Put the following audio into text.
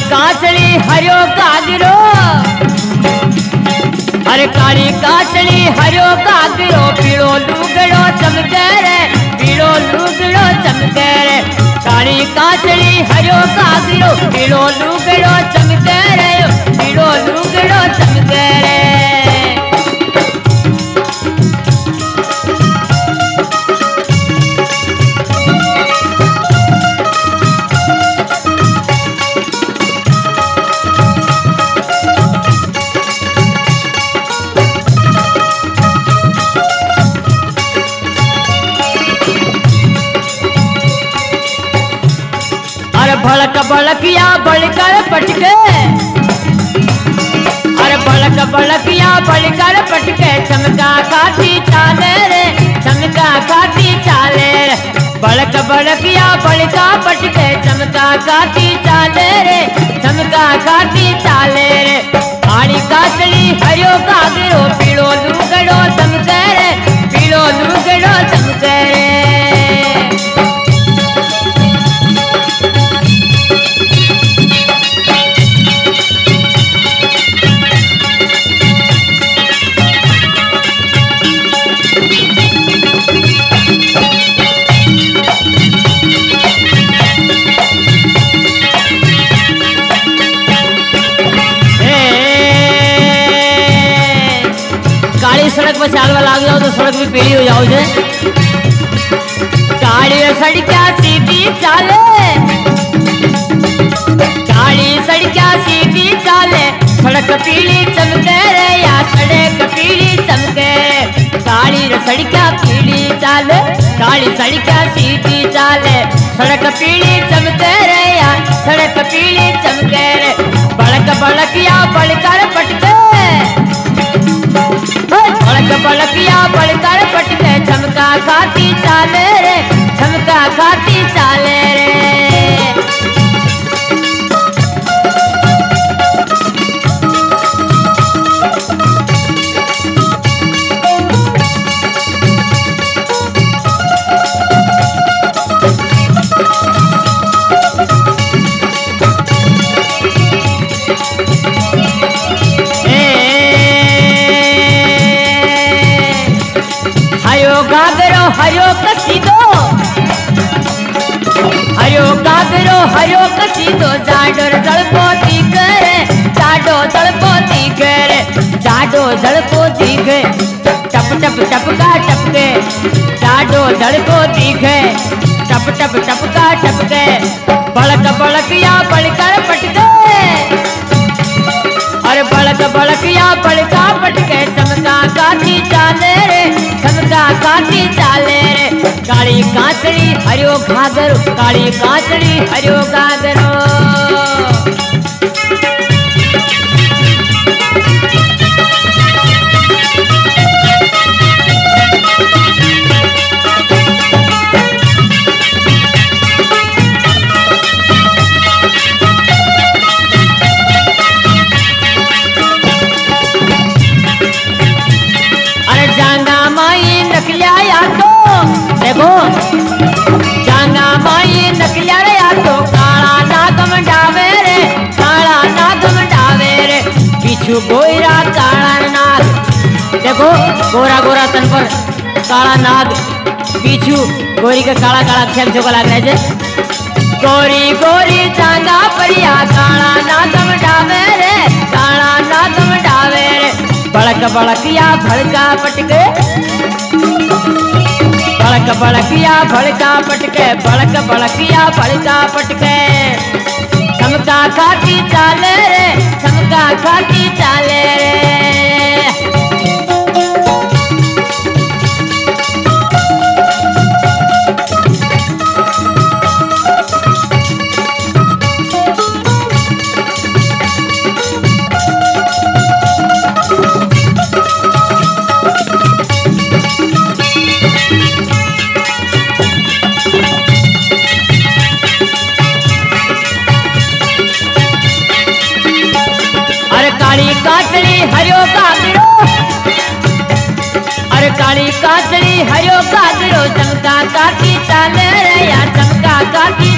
काचड़ी हरियो गागरो, अरे काली काचड़ी हरियो गागरो, पीड़ो लुगड़ो चमके रे, पीड़ो लुगड़ो चमके रे। काली काचड़ी हरियो गागरो, पीड़ो लुगड़ो चमके रे, पीड़ो लुगड़ो चमके रे। भड़क भड़किया बड़कर पटके, अरे भड़क भड़किया बड़कर पटके, चमका काटी चाले रे, चमका काटी चाले रे। भड़क भड़किया बड़का पटके, चमका काटी चाले रे, चमका काटी चाले रे। काली काचड़ी हरियो गागरो, पीड़ो लुगड़ो चमके रे, पीड़ो लुगड़ो चमके रे। सड़क पर चालवा लाग जाओ तो सड़क भी पीली हो जाओ जे। काली सड़किया सीधी चाले, काली सड़किया सीधी चाले, सड़क पीली चमके रे या सड़क पीली चमके। काली सड़किया पीली चाले, काली सड़किया सीधी चाले, सड़क पीली चमके रे या सड़क पीली चमके रे। बड़क बड़किया बड़कर पटके, बड़क बड़किया बड़कर पटके, चमका खाती चाले रे, चमका खाती चाले रे। गागरो हरियो कसीदो, हरियो गागरो हरियो कसीदो, जाडो जड़पो दिखे रे, जाडो जड़पो दिखे रे, जाडो जड़पो दिखे, टप टप टपका टपके, जाडो जड़पो दिखे, टप टप टपका टपके। बड़क बड़किया बड़कर पटके, अरे बड़क बड़किया बड़का पटके, चमका काटी चाले रे, चमका काटी चाले रे। काली काचड़ी हरियो गागरो, काली काचड़ी हरियो गागरो। देखो जांगा माई नकलिया रे, या तो काला नागम डावे रे, काला नागम डावे रे। पीछू गोरा काला नाग, देखो गोरा गोरा तन पर काला नाग, पीछू गोरी के काला काला खेल चोका लग रहे जे। गोरी गोरी जांगा परिया, काला नागम डावे रे, काला नागम डावे रे। बड़क बड़किया भड़का पटके, बड़क बड़किया भड़का पटके, बड़क बड़किया भड़का पटके। चमका खाती चाले रे, चमका खाती चाले रे। काचड़ी हरियो गागरो, अरे काली काचड़ी हरियो गागरो, चमका काटी चाले रे या चमका काटी